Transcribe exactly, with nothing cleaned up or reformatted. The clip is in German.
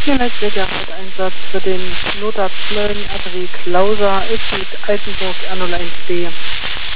Der Netzsicherheit-Einsatz für den Notarzt Mölln R W Klauser ist mit Altenburg R null eins B.